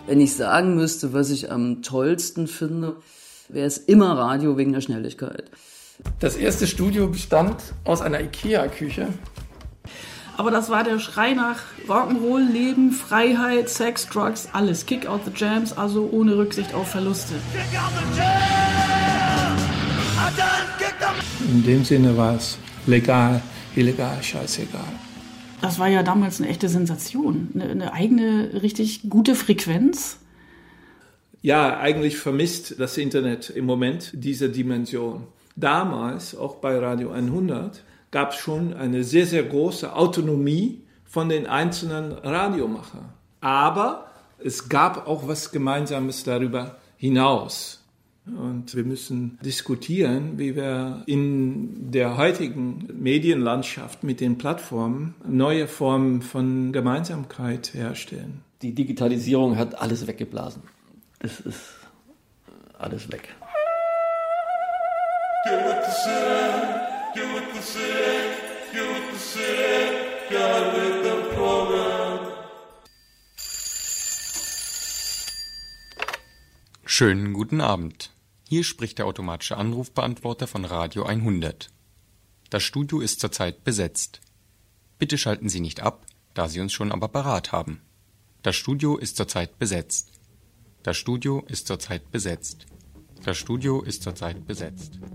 Wenn ich sagen müsste, was ich am tollsten finde, wäre es immer Radio wegen der Schnelligkeit. Das erste Studio bestand aus einer Ikea-Küche. Aber das war der Schrei nach Rock'n'Roll, Leben, Freiheit, Sex, Drugs, alles. Kick out the jams, also ohne Rücksicht auf Verluste. In dem Sinne war es legal, illegal, scheißegal. Das war ja damals eine echte Sensation. Eine eigene, richtig gute Frequenz. Ja, eigentlich vermisst das Internet im Moment diese Dimension. Damals, auch bei Radio 100, gab es schon eine sehr, sehr große Autonomie von den einzelnen Radiomachern. Aber es gab auch was Gemeinsames darüber hinaus. Und wir müssen diskutieren, wie wir in der heutigen Medienlandschaft mit den Plattformen neue Formen von Gemeinsamkeit herstellen. Die Digitalisierung hat alles weggeblasen. Es ist alles weg. Schönen guten Abend. Hier spricht der automatische Anrufbeantworter von Radio 100. Das Studio ist zurzeit besetzt. Bitte schalten Sie nicht ab, da Sie uns schon am Apparat haben. Das Studio ist zurzeit besetzt. Das Studio ist zurzeit besetzt. Das Studio ist zurzeit besetzt.